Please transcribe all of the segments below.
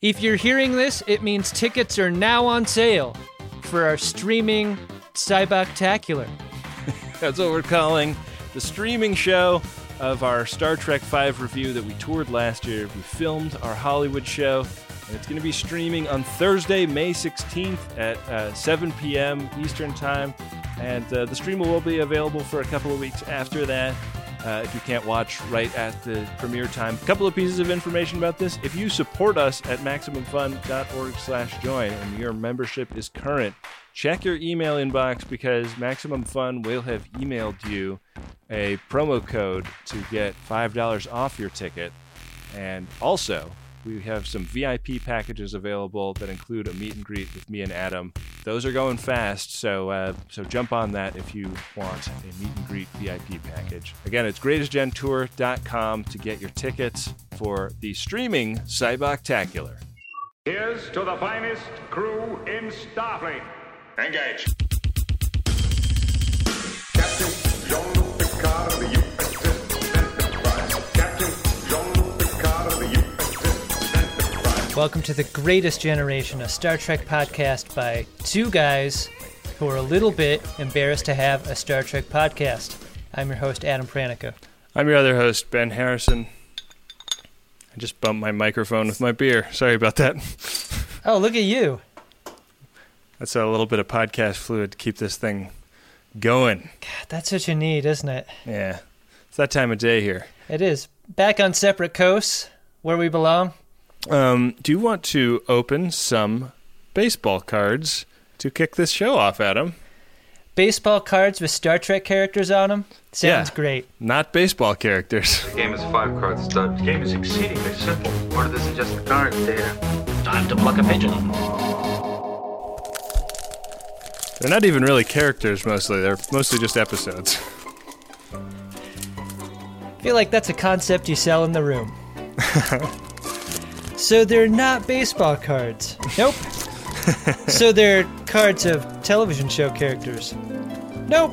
If you're hearing this, it means tickets are now on sale for our streaming Cyboctacular. That's what we're calling the streaming show of our Star Trek V review that we toured last year. We filmed our Hollywood show, and it's going to be streaming on Thursday, May 16th at 7 p.m. Eastern Time. And the stream will be available for a couple of weeks after that. If you can't watch right at the premiere time. A couple of pieces of information about this. If you support us at MaximumFun.org/join and your membership is current, check your email inbox because Maximum Fun will have emailed you a promo code to get $5 off your ticket. And also, we have some VIP packages available that include a meet and greet with me and Adam. Those are going fast, so jump on that if you want a meet and greet VIP package. Again, it's greatestgentour.com to get your tickets for the streaming Cyboctacular. Here's to the finest crew in Starfleet. Engage. Captain Jean-Luc Picard of the USS Enterprise. Captain Jean-Luc Picard of the USS Enterprise. Welcome to the Greatest Generation, a Star Trek podcast by two guys who are a little bit embarrassed to have a Star Trek podcast. I'm your host, Adam Pranica. I'm your other host, Ben Harrison. I just bumped my microphone with my beer. Sorry about that. Oh, look at you. That's a little bit of podcast fluid to keep this thing going. God, that's what you need, isn't it? Yeah. It's that time of day here. It is. Back on separate coasts, where we belong. Do you want to open some baseball cards to kick this show off, Adam? Baseball cards with Star Trek characters on them? Sounds great. Not baseball characters. The game is 5-card stud. The game is exceedingly simple. More this is just the cards, Data. Time to pluck a pigeon. They're not even really characters, mostly. They're mostly just episodes. I feel like that's a concept you sell in the room. So they're not baseball cards. Nope. So they're cards of television show characters. Nope.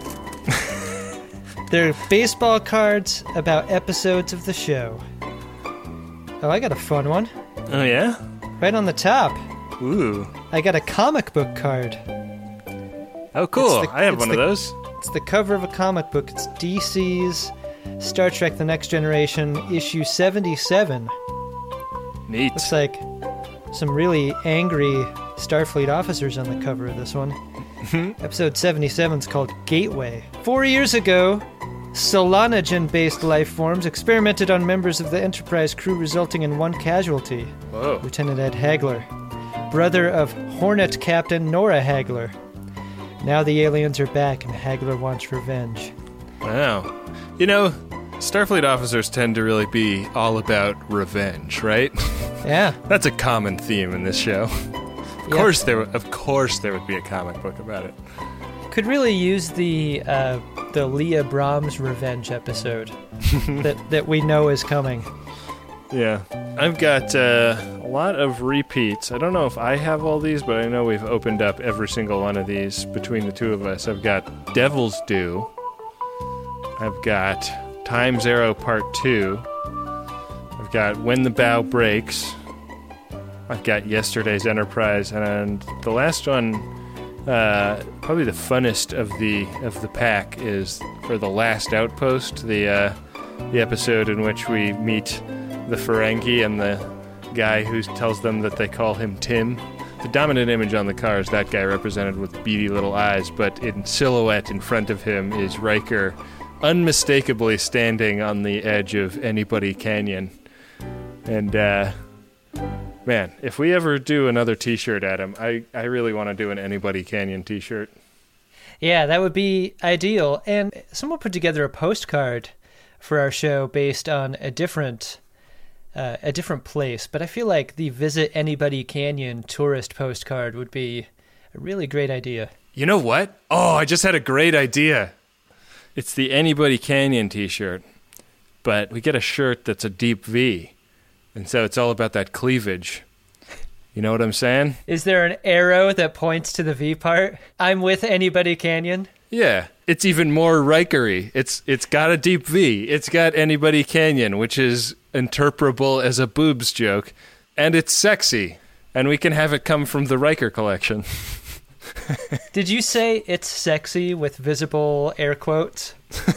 They're baseball cards about episodes of the show. Oh, I got a fun one. Oh, yeah? Right on the top. Ooh. I got a comic book card. Oh, cool. I have one of those. It's the cover of a comic book. It's DC's Star Trek The Next Generation, issue 77. Neat. Looks like some really angry Starfleet officers on the cover of this one. Episode 77 is called Gateway. 4 years ago, Solanogen-based life forms experimented on members of the Enterprise crew, resulting in one casualty. Whoa. Lieutenant Ed Hagler, brother of Hornet Captain Nora Hagler. Now the aliens are back and Hagler wants revenge. Wow. You know, Starfleet officers tend to really be all about revenge, right? Yeah. That's a common theme in this show. Of course there would be a comic book about it. Could really use the Leah Brahms revenge episode that we know is coming. Yeah. I've got a lot of repeats. I don't know if I have all these, but I know we've opened up every single one of these between the two of us. I've got Devil's Due. I've got Time's Arrow Part 2. I've got When the Bow Breaks. I've got Yesterday's Enterprise. And the last one, probably the funnest of the pack, is for The Last Outpost, the episode in which we meet the Ferengi and the guy who tells them that they call him Tim. The dominant image on the car is that guy represented with beady little eyes, but in silhouette in front of him is Riker, unmistakably standing on the edge of Anybody Canyon. And, man, if we ever do another t-shirt, Adam, I really want to do an Anybody Canyon t-shirt. Yeah, that would be ideal. And someone put together a postcard for our show based on a different place, but I feel like the Visit Anybody Canyon tourist postcard would be a really great idea. You know what? Oh, I just had a great idea. It's the Anybody Canyon t-shirt, but we get a shirt that's a deep V, and so it's all about that cleavage. You know what I'm saying? Is there an arrow that points to the V part? I'm with Anybody Canyon? Yeah, it's even more Riker-y. It's got a deep V. It's got Anybody Canyon, which is interpretable as a boobs joke, and it's sexy. And we can have it come from the Riker collection. Did you say it's sexy with visible air quotes?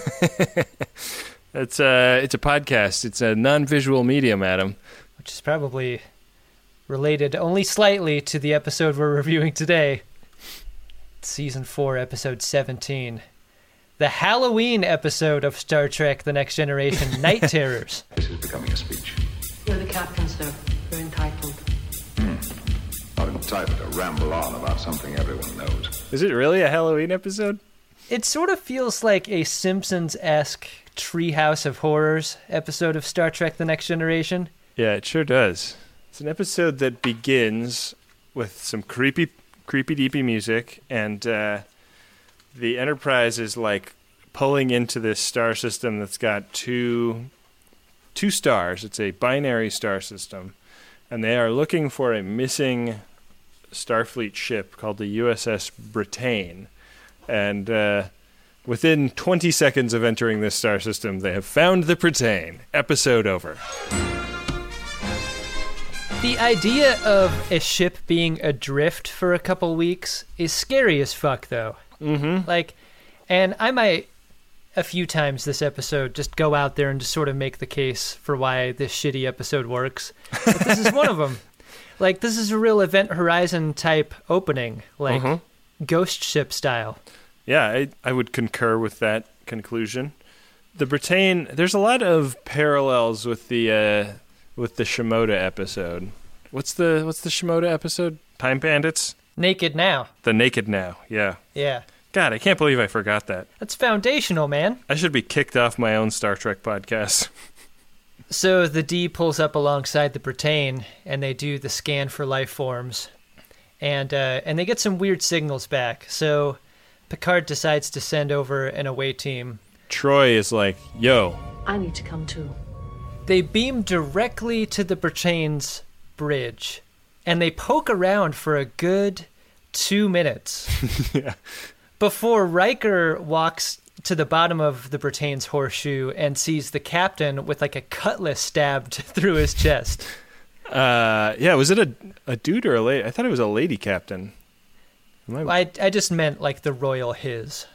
It's a podcast. It's a non-visual medium, Adam. Which is probably related only slightly to the episode we're reviewing today. Season 4, episode 17. The Halloween episode of Star Trek The Next Generation, Night Terrors. This is becoming a speech. You're the captain, sir. You're entitled. Not entitled to ramble on about something everyone knows. Is it really a Halloween episode? It sort of feels like a Simpsons-esque Treehouse of Horrors episode of Star Trek The Next Generation. Yeah, it sure does. It's an episode that begins with some creepy deepy music, and the Enterprise is like pulling into this star system that's got two stars. It's a binary star system, and they are looking for a missing Starfleet ship called the USS Britannia. And within 20 seconds of entering this star system, they have found the Britannia. Episode over. The idea of a ship being adrift for a couple weeks is scary as fuck, though. Mm-hmm. And I might, a few times this episode, just go out there and just sort of make the case for why this shitty episode works. But this is one of them. This is a real Event Horizon type opening, ghost ship style. Yeah, I would concur with that conclusion. The Britannia, there's a lot of parallels with the Shimoda episode. What's the Shimoda episode? Time Bandits? Naked Now. The Naked Now, yeah. Yeah. God, I can't believe I forgot that. That's foundational, man. I should be kicked off my own Star Trek podcast. So the D pulls up alongside the Britannia, and they do the scan for life forms. And they get some weird signals back. So Picard decides to send over an away team. Troy is like, yo. I need to come too. They beam directly to the Britannia's bridge, and they poke around for a good 2 minutes. Yeah. Before Riker walks to the bottom of the Britannia's horseshoe and sees the captain with a cutlass stabbed through his chest. Yeah, was it a dude or a lady? I thought it was a lady captain. I just meant the royal his.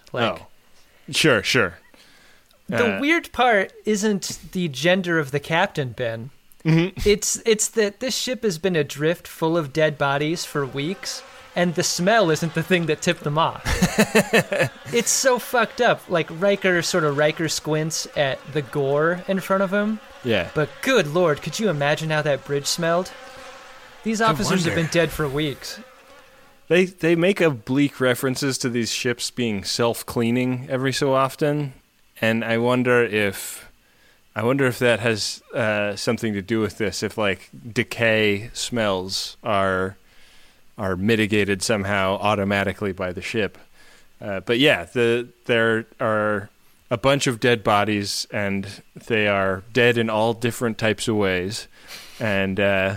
Sure. The weird part isn't the gender of the captain, Ben. Mm-hmm. It's that this ship has been adrift full of dead bodies for weeks, and the smell isn't the thing that tipped them off. It's so fucked up. Riker squints at the gore in front of him. Yeah. But good lord, could you imagine how that bridge smelled? These officers have been dead for weeks. They make oblique references to these ships being self-cleaning every so often, and I wonder if that has something to do with this. If decay smells are mitigated somehow automatically by the ship. But yeah, there are a bunch of dead bodies, and they are dead in all different types of ways, and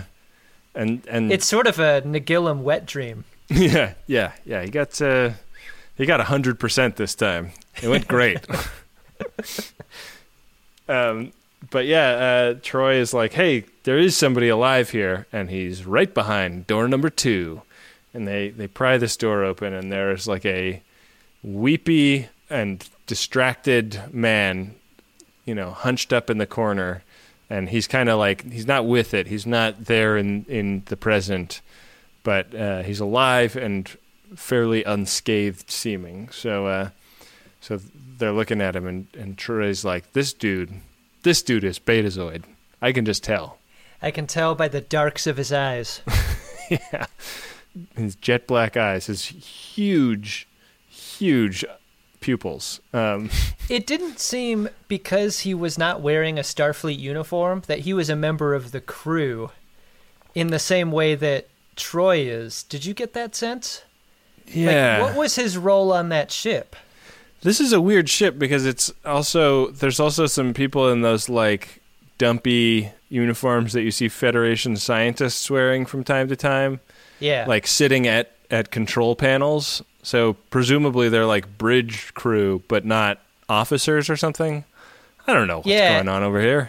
it's sort of a Nagilum wet dream. Yeah. He got 100% this time. It went great. But yeah, Troy is like, hey, there is somebody alive here, and he's right behind door number 2. And they pry this door open, and there's a weepy and distracted man, hunched up in the corner, and he's kind of he's not with it. He's not there in the present, but he's alive and fairly unscathed seeming. So they're looking at him, and Troy's like, this dude is Betazoid. I can just tell. I can tell by the darks of his eyes. Yeah. His jet black eyes, his huge pupils. It didn't seem, because he was not wearing a Starfleet uniform, that he was a member of the crew in the same way that Troy is. Did you get that sense? Yeah. What was his role on that ship? This is a weird ship because there's also some people in those dumpy uniforms that you see Federation scientists wearing from time to time. Yeah. Sitting at control panels. So presumably they're bridge crew, but not officers or something. I don't know what's going on over here.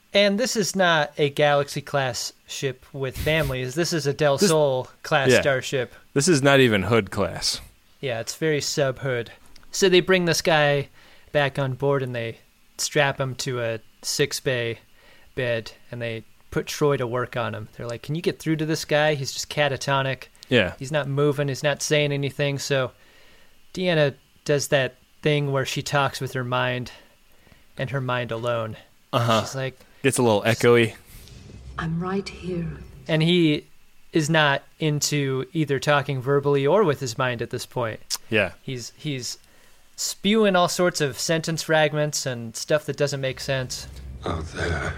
And this is not a Galaxy-class ship with families. This is a Del Sol-class starship. This is not even Hood class. Yeah, it's very sub-Hood. So they bring this guy back on board, and they strap him to a 6-bay bed, and they put Troy to work on him. They're like, can you get through to this guy? He's just catatonic. Yeah. He's not moving. He's not saying anything. So Deanna does that thing where she talks with her mind and her mind alone. Uh-huh. She's like... Gets a little echoey. I'm right here. And he is not into either talking verbally or with his mind at this point. Yeah. He's spewing all sorts of sentence fragments and stuff that doesn't make sense. Out there.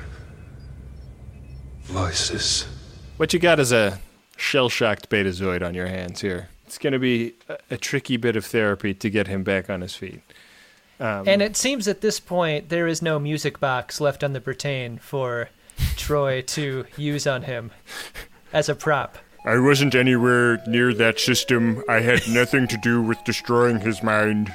Voices. What you got is a shell-shocked Betazoid on your hands here. It's going to be a tricky bit of therapy to get him back on his feet. And it seems at this point there is no music box left on the Brittain for Troy to use on him as a prop. I wasn't anywhere near that system. I had nothing to do with destroying his mind.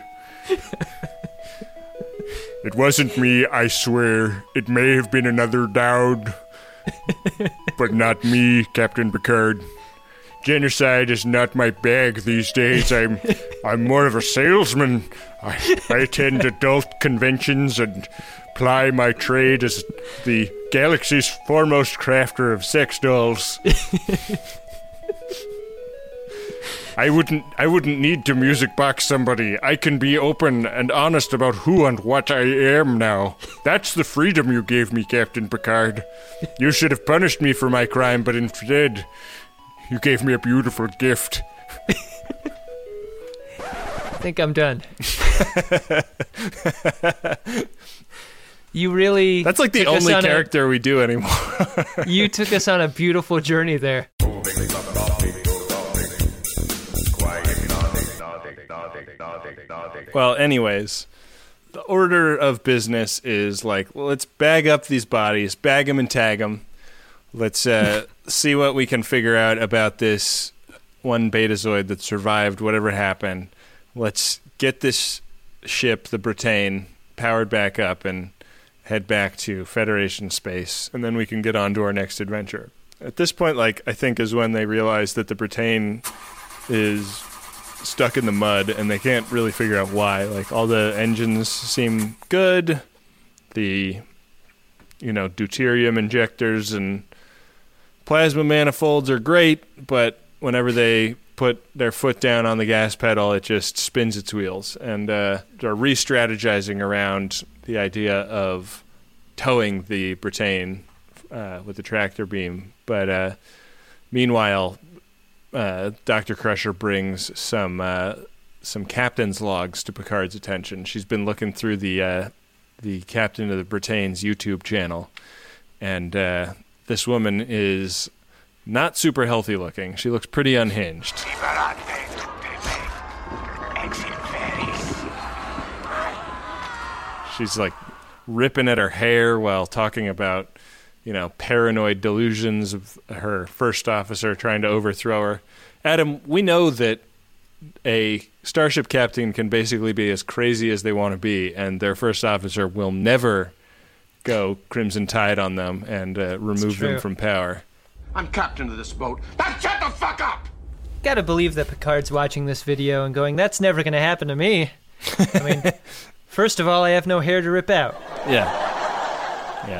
It wasn't me, I swear. It may have been another Dowd. But not me, Captain Picard. Genocide is not my bag these days. I'm more of a salesman. I attend adult conventions and ply my trade as the galaxy's foremost crafter of sex dolls. I wouldn't need to music box somebody. I can be open and honest about who and what I am now. That's the freedom you gave me, Captain Picard. You should have punished me for my crime, but instead, you gave me a beautiful gift. I think I'm done. You really... That's like the only character we do anymore. You took us on a beautiful journey there. Well, anyways, the order of business is like, well, let's bag up these bodies, bag them and tag them. Let's see what we can figure out about this one Betazoid that survived whatever happened. Let's get this ship, the Brittain, powered back up and head back to Federation space, and then we can get on to our next adventure. At this point, like, I think is when they realize that the Brittain is stuck in the mud, and they can't really figure out why. Like, all the engines seem good. The, deuterium injectors and plasma manifolds are great, but whenever they put their foot down on the gas pedal, it just spins its wheels. And they're re-strategizing around the idea of towing the Brittain with the tractor beam. But meanwhile, Dr. Crusher brings some captain's logs to Picard's attention. She's been looking through the captain of the Brittain's YouTube channel, and this woman is not super healthy looking. She looks pretty unhinged. She's like ripping at her hair while talking about, paranoid delusions of her first officer trying to overthrow her. Adam, we know that a starship captain can basically be as crazy as they want to be, and their first officer will never go Crimson Tide on them and remove them from power. I'm captain of this boat. Now shut the fuck up! Gotta believe that Picard's watching this video and going, that's never gonna happen to me. I mean, first of all, I have no hair to rip out. Yeah.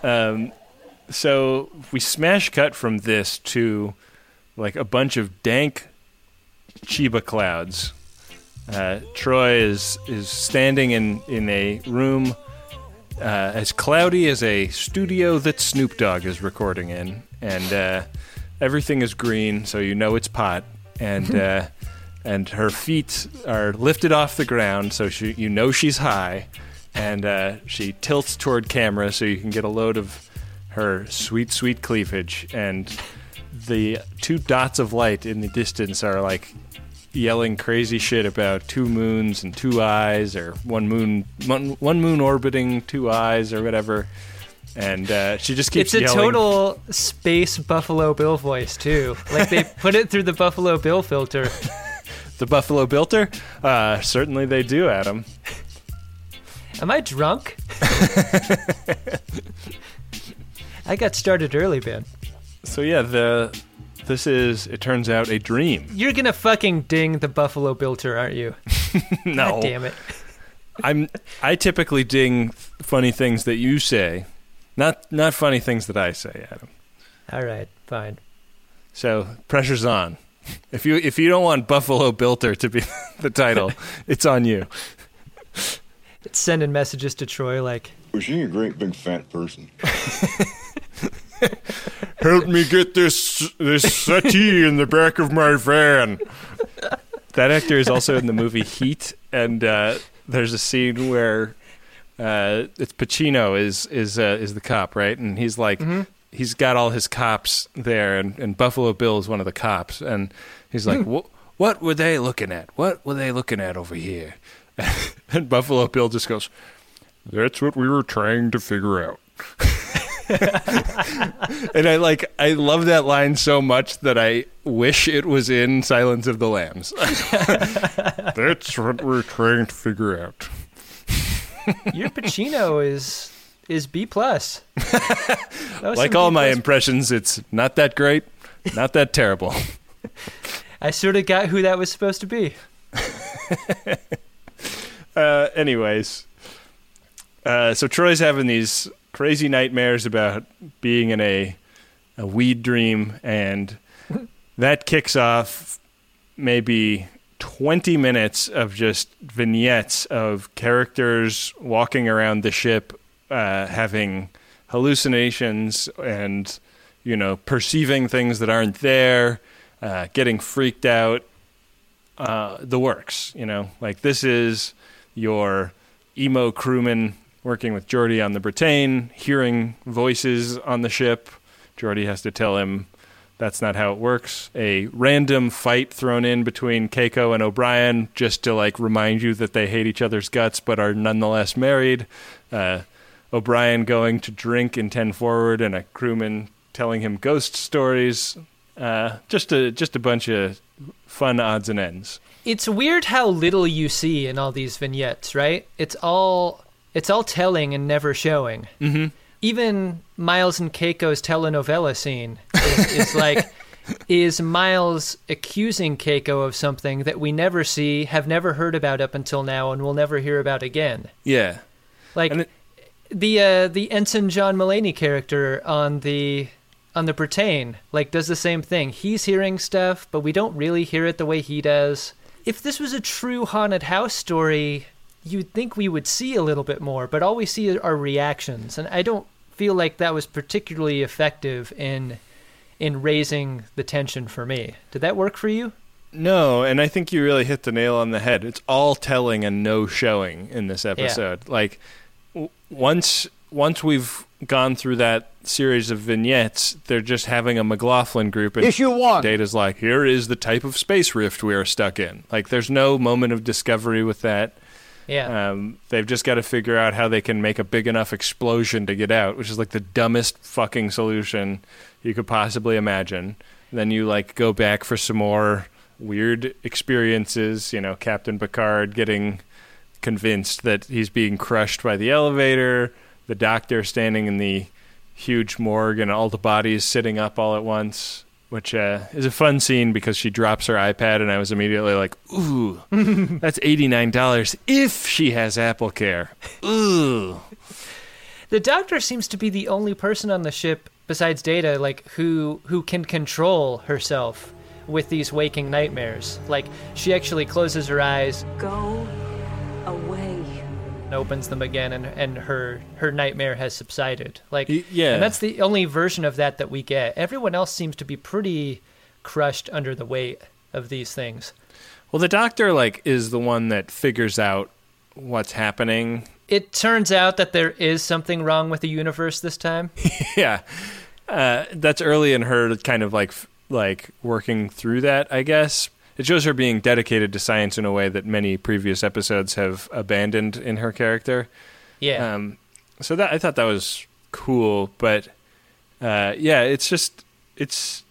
So we smash cut from this to like a bunch of dank Chiba clouds. Troy is standing in a room as cloudy as a studio that Snoop Dogg is recording in, and everything is green, so you know it's pot, and and her feet are lifted off the ground, so she's high, and she tilts toward camera so you can get a load of her sweet, sweet cleavage, and the two dots of light in the distance are like yelling crazy shit about two moons and two eyes, or one moon orbiting two eyes, or whatever. And she just keeps yelling. It's a total space Buffalo Bill voice, too. Like, they put it through the Buffalo Bill filter. The Buffalo Bilter? Certainly they do, Adam. Am I drunk? I got started early, Ben. So yeah, this is, it turns out, a dream. You're gonna fucking ding the Buffalo Bilter, aren't you? No. God damn it. I typically ding funny things that you say, not funny things that I say, Adam. All right, fine. So pressure's on. If you don't want Buffalo Bilter to be the title, it's on you. It's sending messages to Troy like, Was she a great big fat person? Help me get this settee in the back of my van. That actor is also in the movie Heat, and there's a scene where it's Pacino is the cop, right? And he's like, he's got all his cops there, and Buffalo Bill is one of the cops, and he's like, what were they looking at? What were they looking at over here? And Buffalo Bill just goes, That's what we were trying to figure out. and I love that line so much that I wish it was in Silence of the Lambs. That's what we're trying to figure out. your Pacino is B+. Like all my impressions, it's not that great, not that terrible. I sort of got who that was supposed to be. Anyways, so Troy's having these crazy nightmares about being in a weed dream, and that kicks off maybe 20 minutes of just vignettes of characters walking around the ship, having hallucinations and, perceiving things that aren't there, getting freaked out, the works, like this is your emo crewman working with Geordi on the Britannia, hearing voices on the ship. Geordi has to tell him that's not how it works. A random fight thrown in between Keiko and O'Brien just to remind you that they hate each other's guts but are nonetheless married. O'Brien going to drink in 10 Forward and a crewman telling him ghost stories. Just a bunch of fun odds and ends. It's weird how little you see in all these vignettes, right? It's all telling and never showing. Mm-hmm. Even Miles and Keiko's telenovela scene is Miles accusing Keiko of something that we never see, have never heard about up until now, and will never hear about again. Yeah. The Ensign John Mulaney character on the Britannia, does the same thing. He's hearing stuff, but we don't really hear it the way he does. If this was a true haunted house story, you'd think we would see a little bit more, but all we see are reactions, and I don't feel like that was particularly effective in raising the tension for me. Did that work for you? No, and I think you really hit the nail on the head. It's all telling and no showing in this episode. Yeah. Once we've gone through that series of vignettes, they're just having a McLaughlin group, and Issue 1. Data's like, here is the type of space rift we are stuck in. There's no moment of discovery with that. Yeah. They've just got to figure out how they can make a big enough explosion to get out, which is the dumbest fucking solution you could possibly imagine. And then you go back for some more weird experiences, Captain Picard getting convinced that he's being crushed by the elevator, the doctor standing in the huge morgue and all the bodies sitting up all at once, which is a fun scene because she drops her iPad, and I was immediately like, ooh, that's $89 if she has AppleCare. Ooh. The doctor seems to be the only person on the ship besides Data, who can control herself with these waking nightmares. She actually closes her eyes, Go away. and opens them again, and her nightmare has subsided. Yeah. And that's the only version of that we get. Everyone else seems to be pretty crushed under the weight of these things. Well, the doctor is the one that figures out what's happening. It turns out that there is something wrong with the universe this time. Yeah. That's early in her kind of working through that, I guess. It shows her being dedicated to science in a way that many previous episodes have abandoned in her character. Yeah. So that I thought that was cool, but it's just it's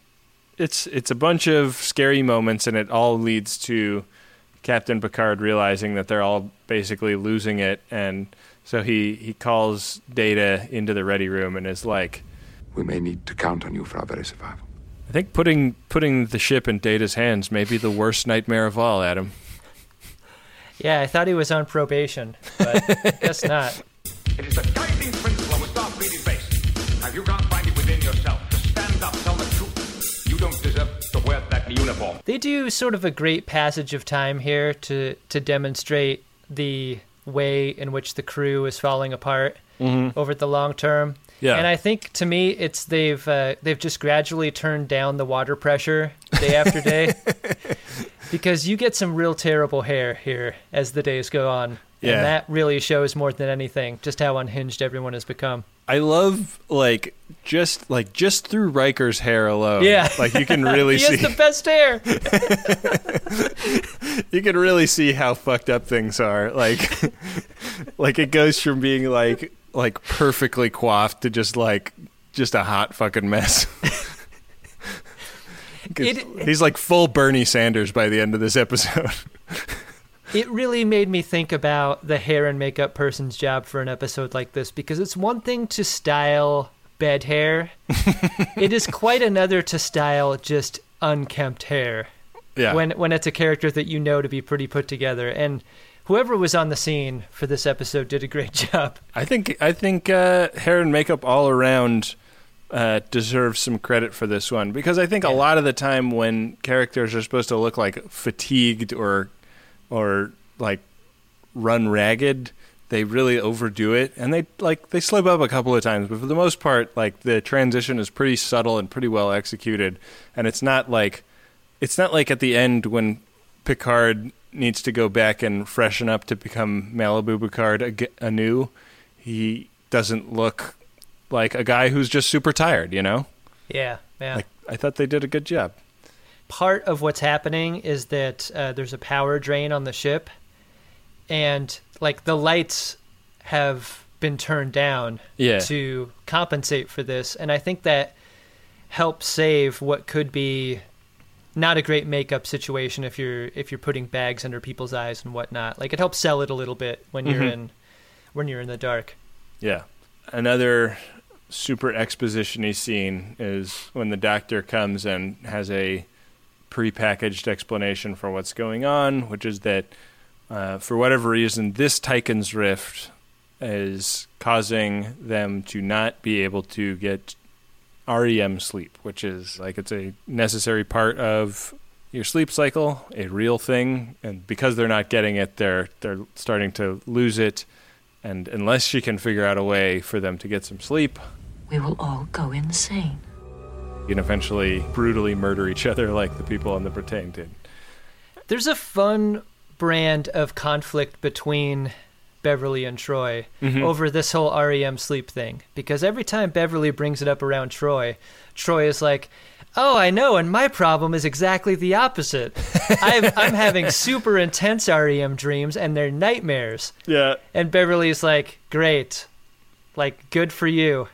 a bunch of scary moments, and it all leads to Captain Picard realizing that they're all basically losing it, and so he calls Data into the ready room and is like, We may need to count on you for our very survival. I think putting the ship in Data's hands may be the worst nightmare of all, Adam. Yeah, I thought he was on probation, but I guess not. It is the guiding principle of a Starfleet base. Have you not find it within yourself to stand up, tell the truth? You don't deserve to wear that uniform. They do sort of a great passage of time here to demonstrate the way in which the crew is falling apart over the long term. Yeah. And I think, to me, it's they've just gradually turned down the water pressure day after day, because you get some real terrible hair here as the days go on. Yeah. And that really shows more than anything just how unhinged everyone has become. I love just through Riker's hair alone. Yeah. Like you can really he see has the best hair. You can really see how fucked up things are. Like it goes from being like perfectly coiffed to just a hot fucking mess. He's like full Bernie Sanders by the end of this episode. It really made me think about the hair and makeup person's job for an episode like this, because it's one thing to style bed hair. It is quite another to style just unkempt hair. Yeah. When it's a character that you know to be pretty put together. And whoever was on the scene for this episode did a great job. I think hair and makeup all around deserves some credit for this one, because I think a lot of the time when characters are supposed to look like fatigued or like run ragged, they really overdo it, and they slip up a couple of times, but for the most part, like, the transition is pretty subtle and pretty well executed, and it's not like at the end when Picard needs to go back and freshen up to become Malibu Picard anew. He doesn't look like a guy who's just super tired, you know? Yeah. Like, I thought they did a good job. Part of what's happening is that there's a power drain on the ship, and like the lights have been turned down to compensate for this, and I think that helps save what could be not a great makeup situation if you're putting bags under people's eyes and whatnot. Like, it helps sell it a little bit when you're in the dark. Yeah. Another super exposition-y scene is when the Doctor comes and has a prepackaged explanation for what's going on, which is that for whatever reason, this Tychon's Rift is causing them to not be able to get REM sleep, which is like, it's a necessary part of your sleep cycle, a real thing, and because they're not getting it, they're starting to lose it, and unless she can figure out a way for them to get some sleep, We will all go insane. you can eventually brutally murder each other like the people on the Britannia did. There's a fun brand of conflict between Beverly and Troy over this whole REM sleep thing, because every time Beverly brings it up around Troy is like, oh, I know, and my problem is exactly the opposite. I'm having super intense REM dreams, and they're nightmares. Yeah. And Beverly's like, great, like, good for you.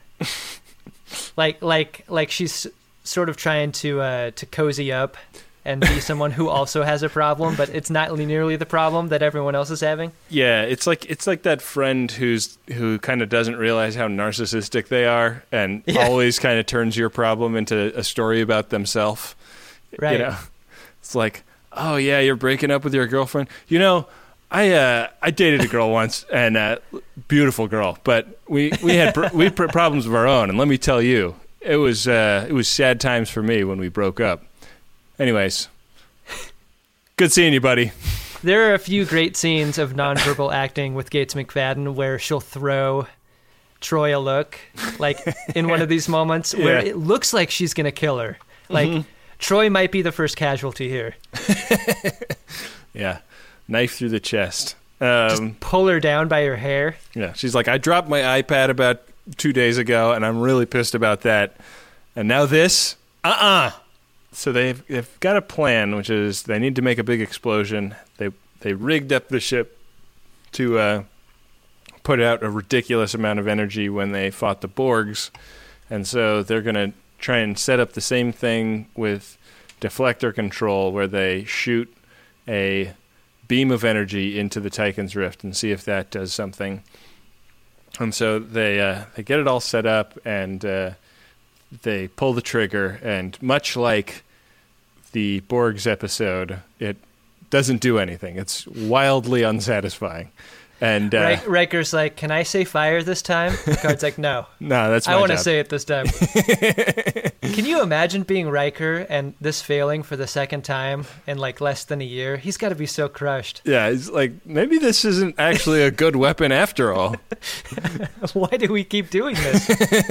like she's sort of trying to cozy up and be someone who also has a problem, but it's not nearly the problem that everyone else is having. Yeah, it's like that friend who kind of doesn't realize how narcissistic they are, and always kind of turns your problem into a story about themselves. Right. You know, it's like, oh yeah, you're breaking up with your girlfriend. You know, I dated a girl once, and beautiful girl, but we had problems of our own, and let me tell you, it was sad times for me when we broke up. Anyways, good seeing you, buddy. There are a few great scenes of nonverbal acting with Gates McFadden where she'll throw Troy a look, like in one of these moments where it looks like she's going to kill her. Like, Troy might be the first casualty here. Yeah, knife through the chest. Just pull her down by her hair. Yeah, she's like, I dropped my iPad about 2 days ago, and I'm really pissed about that. And now this? So they've got a plan, which is they need to make a big explosion. They rigged up the ship to put out a ridiculous amount of energy when they fought the Borgs, and so they're going to try and set up the same thing with deflector control, where they shoot a beam of energy into the Tychon's Rift and see if that does something. And so they get it all set up, and they pull the trigger, and much like the Borg's episode, it doesn't do anything. It's wildly unsatisfying. And Riker's like, "Can I say fire this time?" Picard's like, "No, no, that's my I want to job." say it this time." Can you imagine being Riker and this failing for the second time in like less than a year? He's got to be so crushed. Yeah, it's like, maybe this isn't actually a good weapon after all. Why do we keep doing this?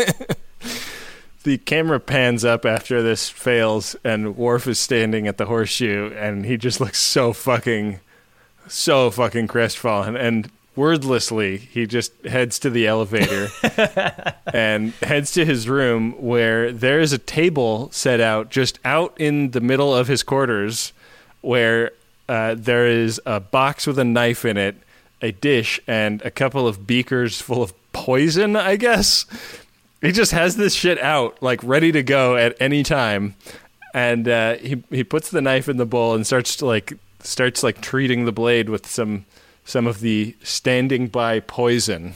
The camera pans up after this fails, and Worf is standing at the horseshoe, and he just looks so fucking crestfallen. And wordlessly, he just heads to the elevator and heads to his room, where there is a table set out just out in the middle of his quarters, where there is a box with a knife in it, a dish, and a couple of beakers full of poison, I guess. He just has this shit out, like, ready to go at any time. And he puts the knife in the bowl and starts treating the blade with some of the standing by poison.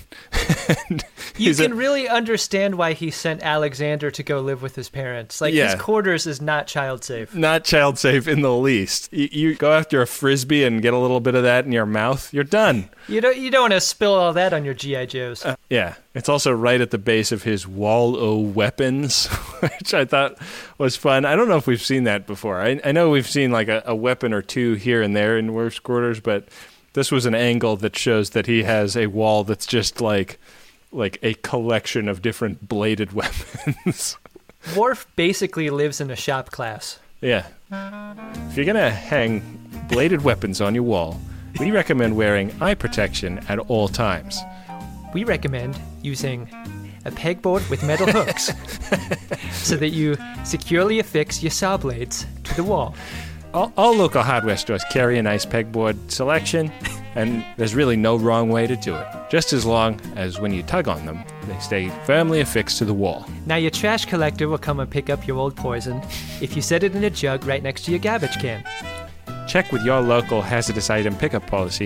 You can really understand why he sent Alexander to go live with his parents. Like, his quarters is not child safe. Not child safe in the least. You go after a Frisbee and get a little bit of that in your mouth, you're done. You don't want to spill all that on your G.I. Joes. Yeah. It's also right at the base of his wall o' weapons, which I thought was fun. I don't know if we've seen that before. I know we've seen like a weapon or two here and there in Worf's quarters, but this was an angle that shows that he has a wall that's just like a collection of different bladed weapons. Worf basically lives in a shop class. Yeah. If you're going to hang bladed weapons on your wall, we recommend wearing eye protection at all times. We recommend using a pegboard with metal hooks so that you securely affix your saw blades to the wall. All local hardware stores carry a nice pegboard selection, and there's really no wrong way to do it, just as long as when you tug on them, they stay firmly affixed to the wall. Now your trash collector will come and pick up your old poison if you set it in a jug right next to your garbage can. Check with your local hazardous item pickup policy.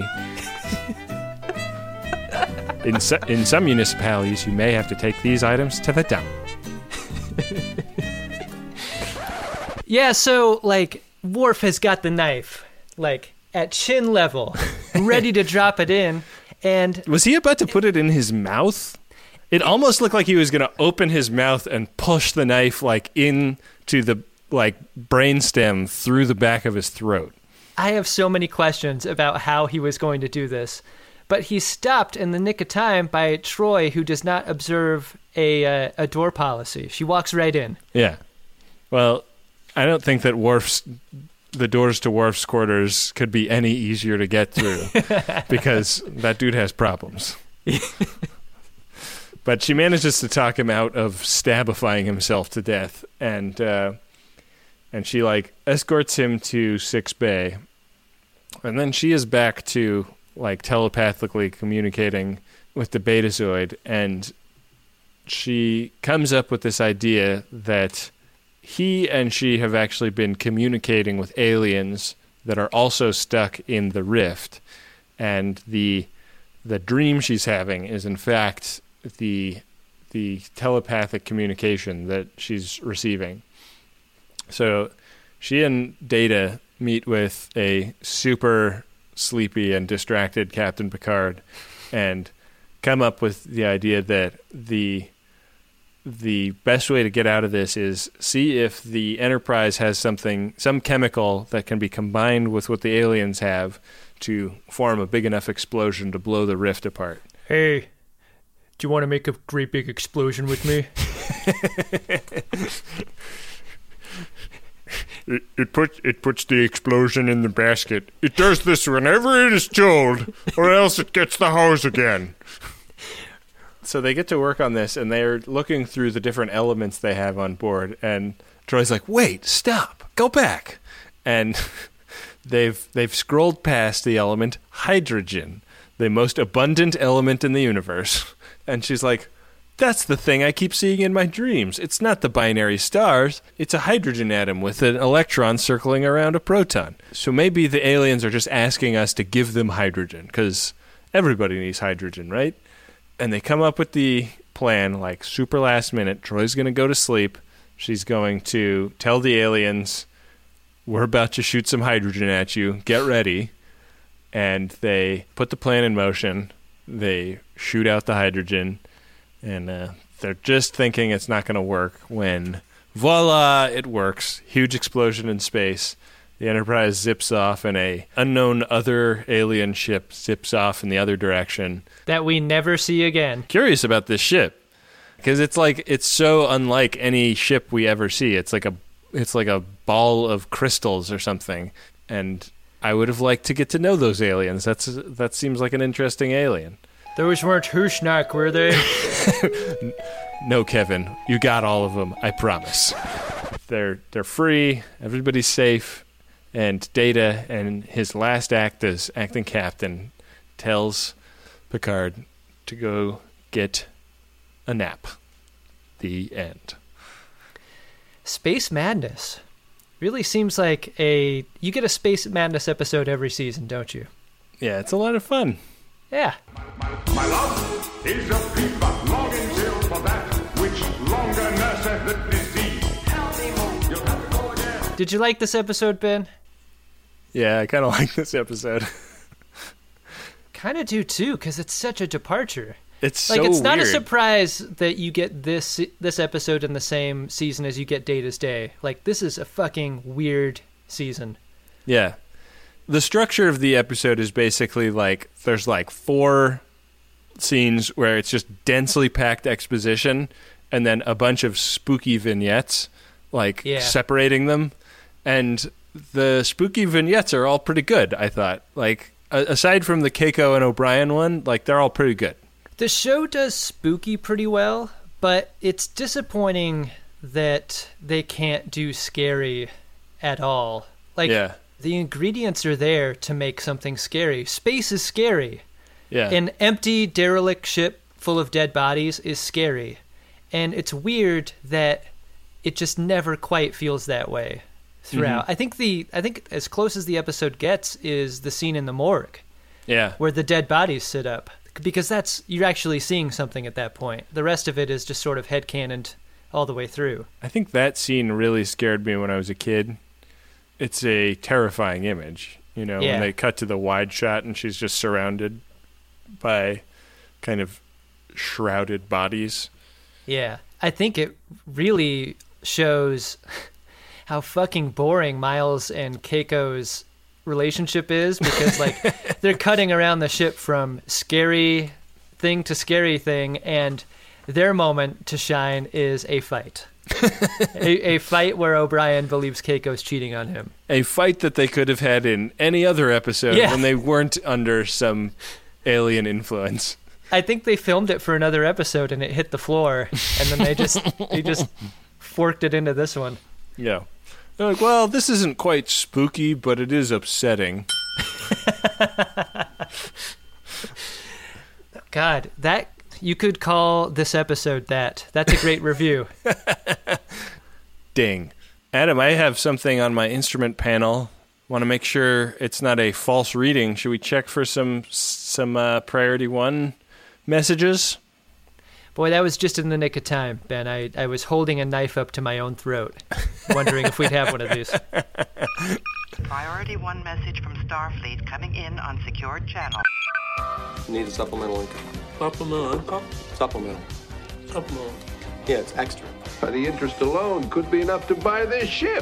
In some municipalities, you may have to take these items to the dump. Yeah, so, like, Worf has got the knife, like, at chin level, ready to drop it in, and... Was he about to put it in his mouth? It almost looked like he was going to open his mouth and push the knife, like, into the, like, brainstem through the back of his throat. I have so many questions about how he was going to do this, but he's stopped in the nick of time by Troi, who does not observe a door policy. She walks right in. Yeah. Well, I don't think that the doors to Worf's quarters could be any easier to get through because that dude has problems. But she manages to talk him out of stabifying himself to death, and she like escorts him to 6-Bay, and then she is back to like telepathically communicating with the Betazoid, and she comes up with this idea that he and she have actually been communicating with aliens that are also stuck in the rift, and the dream she's having is in fact the telepathic communication that she's receiving. So she and Data meet with a super sleepy and distracted Captain Picard and come up with the idea that the best way to get out of this is see if the Enterprise has some chemical that can be combined with what the aliens have to form a big enough explosion to blow the rift apart. Hey, do you want to make a great big explosion with me? It puts the explosion in the basket. It does this whenever it is told, or else it gets the hose again. So they get to work on this, and they're looking through the different elements they have on board, and Troy's like, wait, stop, go back. And they've scrolled past the element hydrogen, the most abundant element in the universe. And she's like, that's the thing I keep seeing in my dreams. It's not the binary stars. It's a hydrogen atom with an electron circling around a proton. So maybe the aliens are just asking us to give them hydrogen, because everybody needs hydrogen, right? And they come up with the plan, like super last minute. Troy's going to go to sleep, She's going to tell the aliens, we're about to shoot some hydrogen at you. Get ready. And they put the plan in motion. They shoot out the hydrogen. And they're just thinking it's not going to work when, voila, it works. Huge explosion in space. The Enterprise zips off, and a unknown other alien ship zips off in the other direction. That we never see again. Curious about this ship, because it's so unlike any ship we ever see. It's like a ball of crystals or something, and I would have liked to get to know those aliens. That seems like an interesting alien. Those weren't Hushnak, were they? No, Kevin, you got all of them. I promise. They're free. Everybody's safe. And Data, in his last act as acting captain, tells Picard to go get a nap. The end. Space Madness. Really seems like you get a Space Madness episode every season, don't you? Yeah, it's a lot of fun. Yeah. My love is a peep but longing till for that which longer nurseth the disease. You'll have to go again. Did you like this episode, Ben? Yeah, I kind of like this episode. Kind of do too, because it's such a departure. It's so it's not weird. a surprise that you get this episode in the same season as you get Data's Day. Like, this is a fucking weird season. Yeah. The structure of the episode is basically like there's like 4 scenes where it's just densely packed exposition and then a bunch of spooky vignettes separating them. And the spooky vignettes are all pretty good, I thought. Like, aside from the Keiko and O'Brien one, like, they're all pretty good. The show does spooky pretty well, but it's disappointing that they can't do scary at all. Like, the ingredients are there to make something scary. Space is scary. Yeah. An empty, derelict ship full of dead bodies is scary. And it's weird that it just never quite feels that way throughout. Mm-hmm. I think as close as the episode gets is the scene in the morgue. Yeah. Where the dead bodies sit up. Because you're actually seeing something at that point. The rest of it is just sort of headcanoned all the way through. I think that scene really scared me when I was a kid. It's a terrifying image, when they cut to the wide shot and she's just surrounded by kind of shrouded bodies. Yeah. I think it really shows how fucking boring Miles and Keiko's relationship is, because they're cutting around the ship from scary thing to scary thing, and their moment to shine is a fight. a fight where O'Brien believes Keiko's cheating on him. A fight that they could have had in any other episode when they weren't under some alien influence. I think they filmed it for another episode and it hit the floor, and then they just forked it into this one. Yeah. They're like, well, this isn't quite spooky, but it is upsetting. God, that you could call this episode that. That's a great review. Ding. Adam, I have something on my instrument panel. Want to make sure it's not a false reading. Should we check for some Priority 1 messages? Boy, that was just in the nick of time, Ben. I was holding a knife up to my own throat, wondering if we'd have one of these. Priority 1 message from Starfleet coming in on secured channel. Need a supplemental income. Supplemental income? Supplemental. Yeah, it's extra. The interest alone could be enough to buy this ship.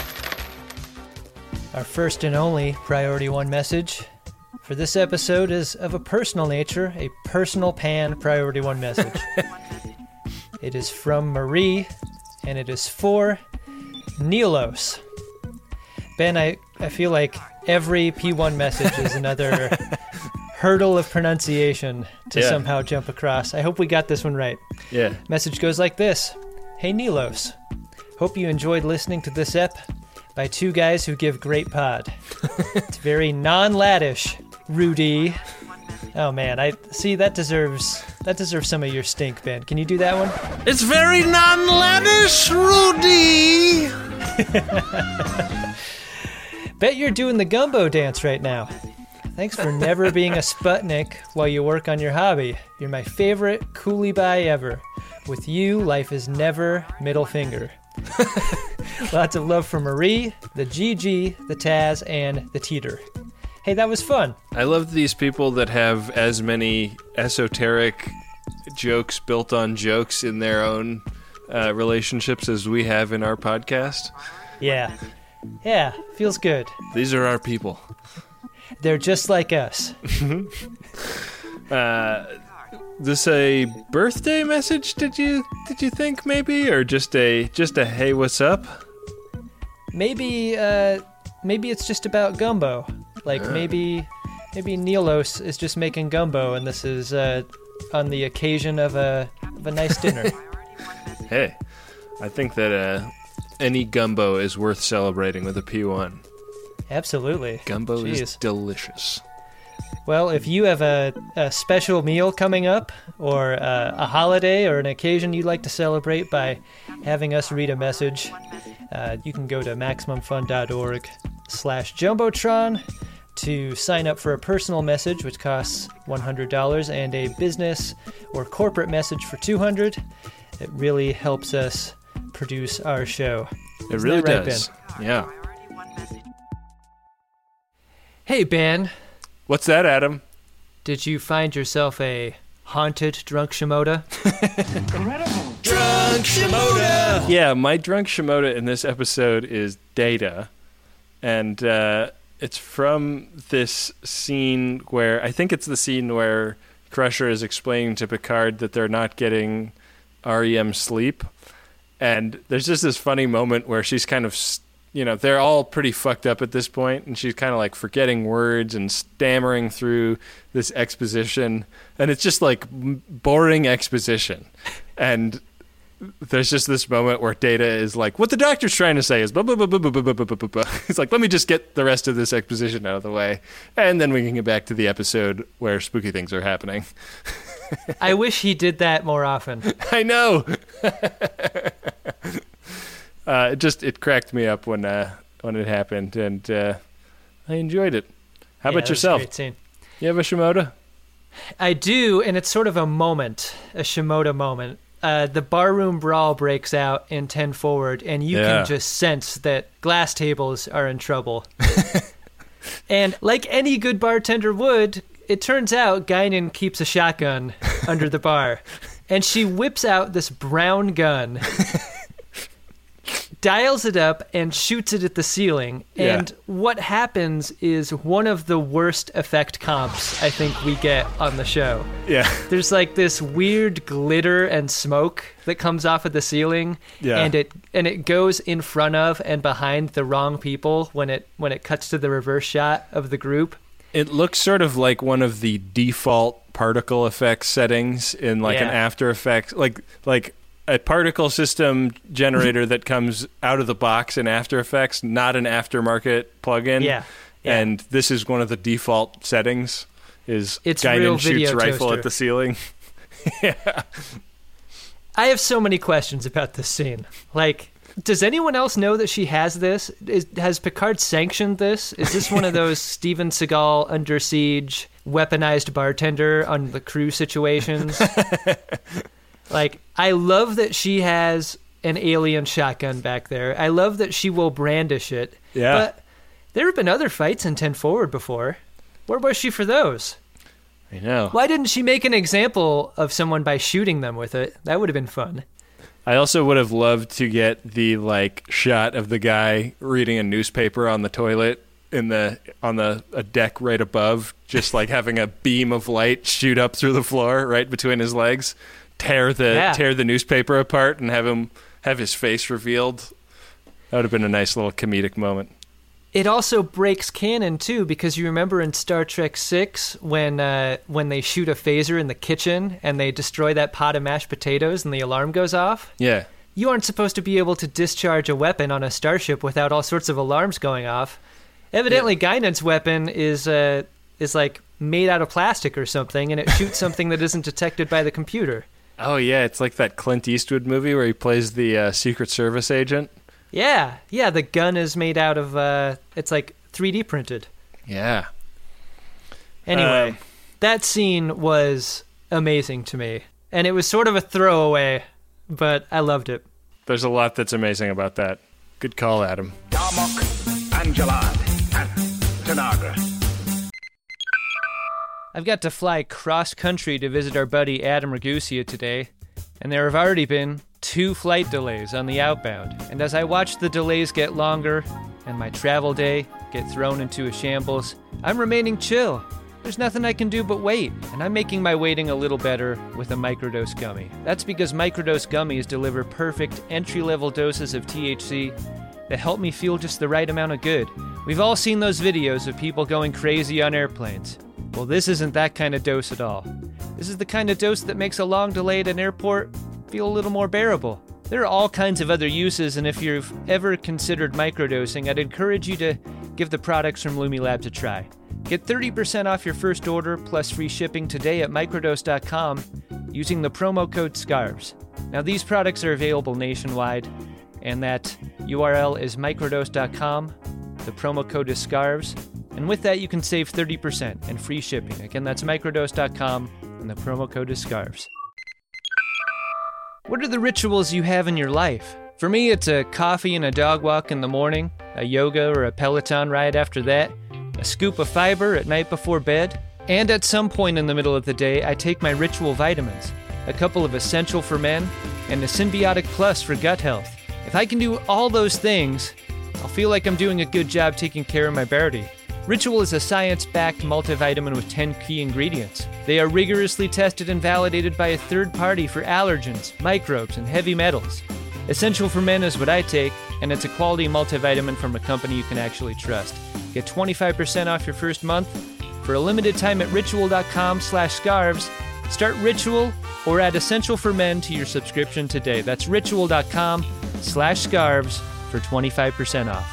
Our first and only Priority 1 message for this episode is of a personal nature, a personal pan Priority 1 message. It is from Marie, and it is for Nilos. Ben, I feel like every P1 message is another hurdle of pronunciation to somehow jump across. I hope we got this one right. Yeah. Message goes like this. Hey Nilos, hope you enjoyed listening to this ep by two guys who give great pod. It's very non-laddish, Rudy. Oh man, that deserves some of your stink, Ben. Can you do that one? It's very non-laddish, Rudy. Bet you're doing the gumbo dance right now. Thanks for never being a Sputnik while you work on your hobby. You're my favorite coolie bye ever. With you, life is never middle finger. Lots of love for Marie, the Gigi, the Taz, and the Teeter. Hey, that was fun. I love these people that have as many esoteric jokes built on jokes in their own relationships as we have in our podcast. Yeah. Yeah, feels good. These are our people. They're just like us. This a birthday message? Did you think maybe, or just a hey, what's up? Maybe it's just about gumbo. Like maybe Nilos is just making gumbo, and this is on the occasion of a nice dinner. Hey, I think that any gumbo is worth celebrating with a P1. Absolutely. Gumbo is delicious. Well, if you have a special meal coming up, or a holiday or an occasion you'd like to celebrate by having us read a message, you can go to MaximumFun.org/Jumbotron to sign up for a personal message, which costs $100, and a business or corporate message for $200. It really helps us produce our show. It really does. Ben? Yeah. Hey, Ben. What's that, Adam? Did you find yourself a haunted drunk Shimoda? Incredible! Drunk Shimoda! Yeah, my drunk Shimoda in this episode is Data. And it's from this scene where, I think it's the scene where Crusher is explaining to Picard that they're not getting REM sleep. And there's just this funny moment where she's kind of, they're all pretty fucked up at this point, and she's kind of like forgetting words and stammering through this exposition. And it's just like boring exposition. And there's just this moment where Data is like, what the doctor's trying to say is blah, blah, blah, blah, blah, blah, blah, blah, blah. He's like, let me just get the rest of this exposition out of the way. And then we can get back to the episode where spooky things are happening. I wish he did that more often. I know. It cracked me up when it happened, and I enjoyed it. How about yourself? Great scene. You have a Shimoda? I do, and it's sort of a Shimoda moment. The barroom brawl breaks out in 10 Forward, and you can just sense that glass tables are in trouble. And like any good bartender would, it turns out Guinan keeps a shotgun under the bar, and she whips out this brown gun, dials it up, and shoots it at the ceiling. Yeah. And what happens is one of the worst effect comps I think we get on the show. Yeah. There's like this weird glitter and smoke that comes off of the ceiling, and it goes in front of and behind the wrong people when it cuts to the reverse shot of the group. It looks sort of like one of the default particle effects settings in like an After Effects, like a particle system generator that comes out of the box in After Effects, not an aftermarket plugin. Yeah. And this is one of the default settings. It's real Guinan video shoots rifle toaster at the ceiling. Yeah. I have so many questions about this scene. Like, does anyone else know that she has this? Has Picard sanctioned this? Is this one of those Steven Seagal Under Siege weaponized bartender on the crew situations? Like, I love that she has an alien shotgun back there. I love that she will brandish it. Yeah. But there have been other fights in 10 Forward before. Where was she for those? I know. Why didn't she make an example of someone by shooting them with it? That would have been fun. I also would have loved to get the shot of the guy reading a newspaper on the toilet on a deck right above, just like having a beam of light shoot up through the floor right between his legs, tear the newspaper apart, and have his face revealed. That would have been a nice little comedic moment. It also breaks canon too, because you remember in Star Trek VI when they shoot a phaser in the kitchen and they destroy that pot of mashed potatoes and the alarm goes off? Yeah. You aren't supposed to be able to discharge a weapon on a starship without all sorts of alarms going off. Evidently, Guinan's weapon is like made out of plastic or something, and it shoots something that isn't detected by the computer. Oh yeah, it's like that Clint Eastwood movie where he plays the Secret Service agent. Yeah, the gun is made out of, it's like 3D printed. Yeah. Anyway, that scene was amazing to me. And it was sort of a throwaway, but I loved it. There's a lot that's amazing about that. Good call, Adam. Darmok, Angelad, and Tanagra. I've got to fly cross-country to visit our buddy Adam Ragusia today, and there have already been 2 flight delays on the outbound. And as I watch the delays get longer and my travel day get thrown into a shambles, I'm remaining chill. There's nothing I can do but wait, and I'm making my waiting a little better with a microdose gummy. That's because microdose gummies deliver perfect entry-level doses of THC that help me feel just the right amount of good. We've all seen those videos of people going crazy on airplanes. Well, this isn't that kind of dose at all. This is the kind of dose that makes a long delay at an airport feel a little more bearable. There are all kinds of other uses, and if you've ever considered microdosing, I'd encourage you to give the products from Lumi Labs a try. Get 30% off your first order plus free shipping today at microdose.com using the promo code SCARVES. Now, these products are available nationwide, and that URL is microdose.com. The promo code is SCARVES. And with that, you can save 30% and free shipping. Again, that's microdose.com, and the promo code is SCARVES. What are the rituals you have in your life? For me, it's a coffee and a dog walk in the morning, a yoga or a Peloton ride after that, a scoop of fiber at night before bed, and at some point in the middle of the day, I take my ritual vitamins, a couple of Essential for Men, and a Symbiotic Plus for gut health. If I can do all those things, I'll feel like I'm doing a good job taking care of my birdie. Ritual is a science-backed multivitamin with 10 key ingredients. They are rigorously tested and validated by a third party for allergens, microbes, and heavy metals. Essential for Men is what I take, and it's a quality multivitamin from a company you can actually trust. Get 25% off your first month for a limited time at ritual.com/scarves. Start Ritual or add Essential for Men to your subscription today. That's ritual.com/scarves for 25% off.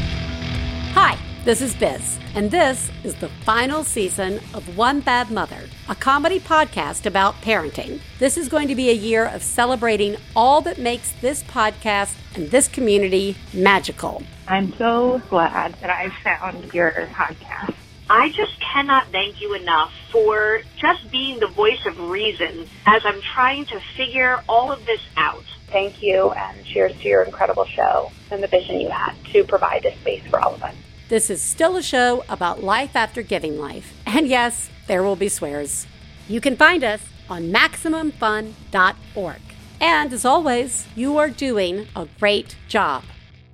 Hi, this is Biz, and this is the final season of One Bad Mother, a comedy podcast about parenting. This is going to be a year of celebrating all that makes this podcast and this community magical. I'm so glad that I found your podcast. I just cannot thank you enough for just being the voice of reason as I'm trying to figure all of this out. Thank you, and cheers to your incredible show and the vision you had to provide this space for all of us. This is still a show about life after giving life. And yes, there will be swears. You can find us on MaximumFun.org. And as always, you are doing a great job.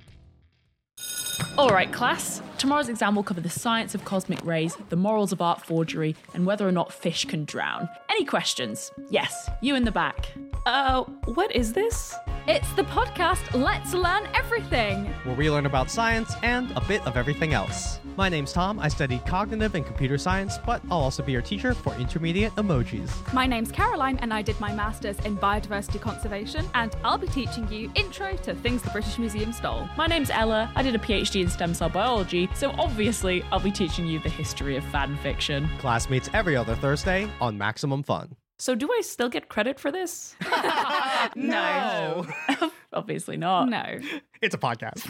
All right, class. Tomorrow's exam will cover the science of cosmic rays, the morals of art forgery, and whether or not fish can drown. Any questions? Yes, you in the back. What is this? It's the podcast Let's Learn Everything, where we learn about science and a bit of everything else. My name's Tom. I study cognitive and computer science, but I'll also be your teacher for intermediate emojis. My name's Caroline, and I did my master's in biodiversity conservation, and I'll be teaching you Intro to Things the British Museum Stole. My name's Ella. I did a PhD in stem cell biology, so obviously I'll be teaching you the history of fan fiction. Class meets every other Thursday on Maximum Fun. So do I still get credit for this? No. Obviously not. No. It's a podcast.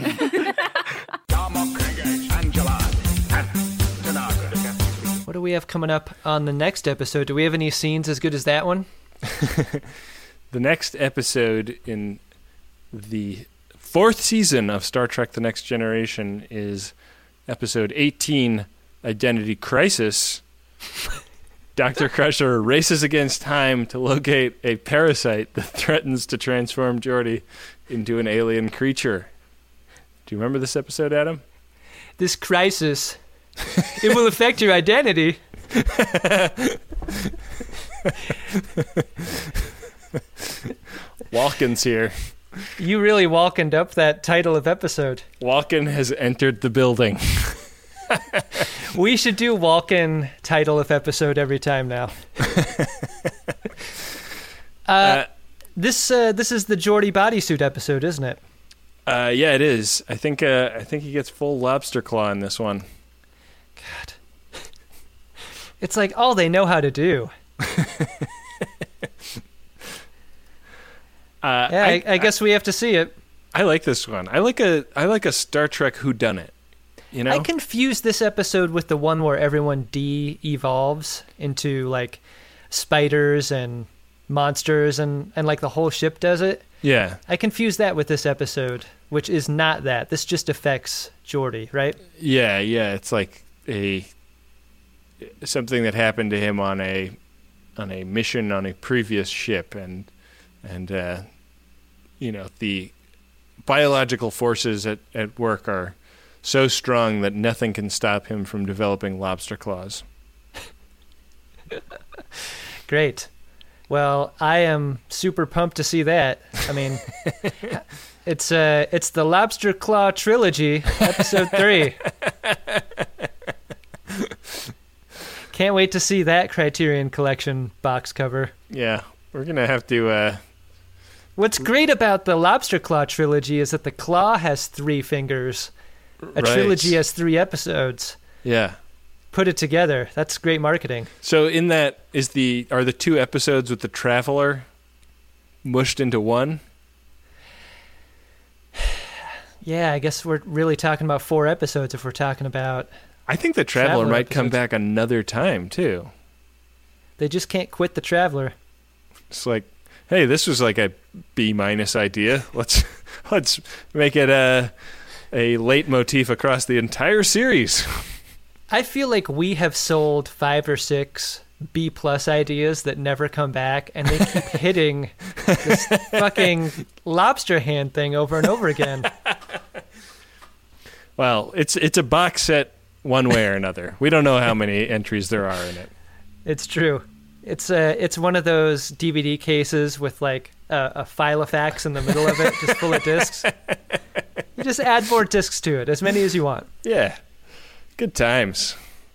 What do we have coming up on the next episode? Do we have any scenes as good as that one? The next episode in the 4th season of Star Trek The Next Generation is episode 18, Identity Crisis. Dr. Crusher races against time to locate a parasite that threatens to transform Geordi into an alien creature. Do you remember this episode, Adam? This crisis, it will affect your identity. Walken's here. You really Walkened up that title of episode. Walken has entered the building. We should do Walken title of episode every time now. This is the Geordi bodysuit episode, isn't it? Yeah, it is. I think he gets full lobster claw in this one. God, it's like all they know how to do. I guess we have to see it. I like this one. I like a Star Trek whodunit. You know? I confused this episode with the one where everyone de-evolves into like spiders and monsters and like the whole ship does it. Yeah. I confuse that with this episode, which is not that. This just affects Geordi, right? Yeah. It's like something that happened to him on a mission on a previous ship, and the biological forces at work are so strong that nothing can stop him from developing lobster claws. Great. Well, I am super pumped to see that. I mean, it's the Lobster Claw Trilogy, episode 3. Can't wait to see that Criterion Collection box cover. Yeah, we're gonna have to. What's great about the Lobster Claw Trilogy is that the claw has 3 fingers. A trilogy has 3 episodes. Yeah. Put it together. That's great marketing. So in that are the 2 episodes with the Traveler mushed into one? Yeah, I guess we're really talking about 4 episodes if we're talking about... I think the Traveler might come back another time, too. They just can't quit the Traveler. It's like, hey, this was like a B- idea. Let's make it a leitmotif across the entire series. I feel like we have sold 5 or 6 B+ ideas that never come back, and they keep hitting this fucking lobster hand thing over and over again. Well, it's a box set one way or another. We don't know how many entries there are in it. It's true. It's one of those DVD cases with like a Filofax in the middle of it, just full of discs. You just add more discs to it, as many as you want. Yeah. Good times.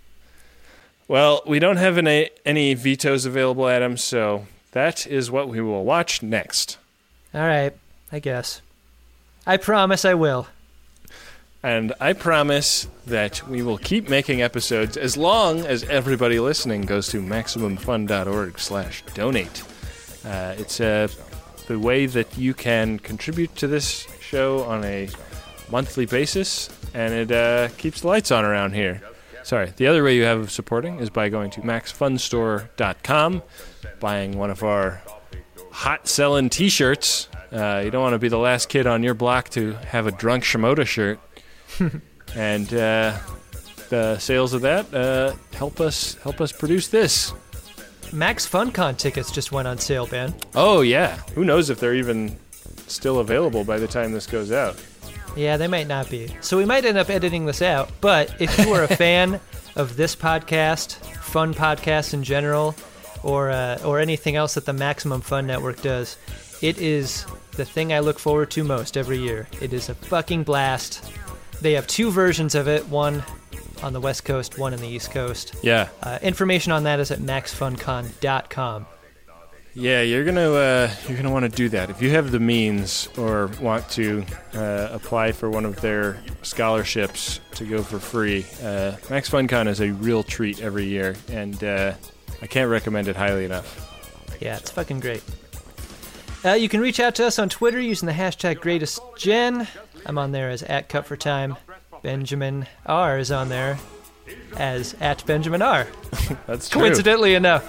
Well, we don't have any vetoes available, Adam, so that is what we will watch next. All right, I guess. I promise I will. And I promise that we will keep making episodes as long as everybody listening goes to MaximumFun.org/donate. It's the way that you can contribute to this show on a monthly basis, and it keeps the lights on around here. Sorry, the other way you have of supporting is by going to MaxFunStore.com, buying one of our hot-selling T-shirts. You don't want to be the last kid on your block to have a drunk Shimoda shirt. And the sales of that help us produce this. Max FunCon tickets just went on sale, Ben. Oh, yeah. Who knows if they're even still available by the time this goes out. Yeah, they might not be. So we might end up editing this out. But if you are a fan of this podcast, fun podcasts in general, or anything else that the Maximum Fun Network does, it is the thing I look forward to most every year. It is a fucking blast. They have 2 versions of it, one on the West Coast, one on the East Coast. Yeah. Information on that is at maxfuncon.com. Yeah, you're gonna want to do that if you have the means or want to apply for one of their scholarships to go for free. Max FunCon is a real treat every year, and I can't recommend it highly enough. Yeah, it's fucking great. You can reach out to us on Twitter using the hashtag GreatestGen. I'm on there as @CutForTime. Benjamin R is on there as @BenjaminR. That's true. Coincidentally enough.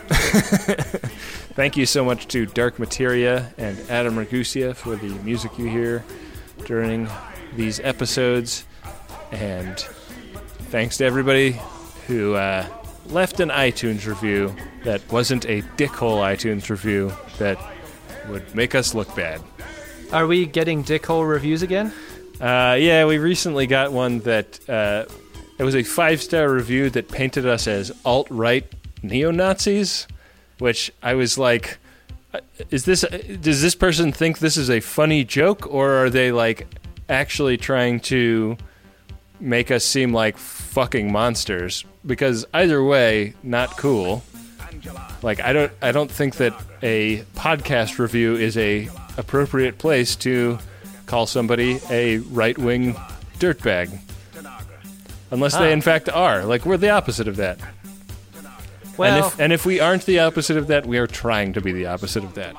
Thank you so much to Dark Materia and Adam Ragusia for the music you hear during these episodes. And thanks to everybody who left an iTunes review that wasn't a dickhole iTunes review that would make us look bad. Are we getting dickhole reviews again? Yeah, we recently got one that it was a 5-star review that painted us as alt-right neo-Nazis, which I was like, does this person think this is a funny joke, or are they like actually trying to make us seem like fucking monsters? Because either way, not cool. Like I don't think that a podcast review is a appropriate place to call somebody a right-wing dirtbag. Unless they in fact are. Like, we're the opposite of that. Well, and if we aren't the opposite of that, we are trying to be the opposite of that.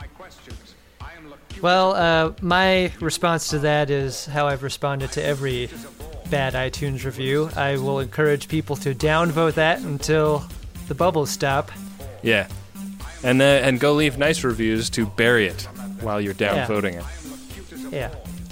Well, my response to that is how I've responded to every bad iTunes review. I will encourage people to downvote that until the bubbles stop. Yeah. And go leave nice reviews to bury it while you're downvoting it. Yeah.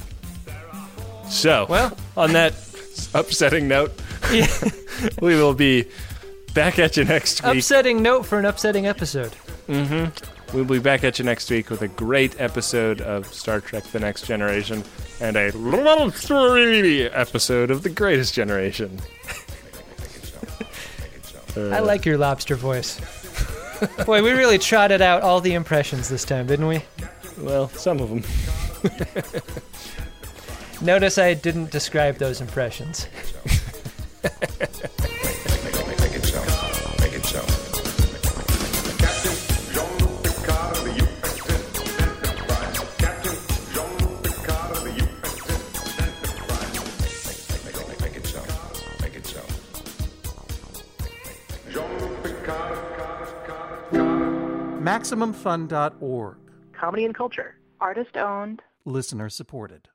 So, well, on that upsetting note, yeah. we will be back at you next week. Upsetting note for an upsetting episode. Mm-hmm. We'll be back at you next week with a great episode of Star Trek The Next Generation and a love story episode of The Greatest Generation. I like your lobster voice. Boy, we really trotted out all the impressions this time, didn't we? Well, some of them. Notice I didn't describe those impressions. Make it so. Make it so. MaximumFun.org. Comedy and culture. Artist owned. Listener supported.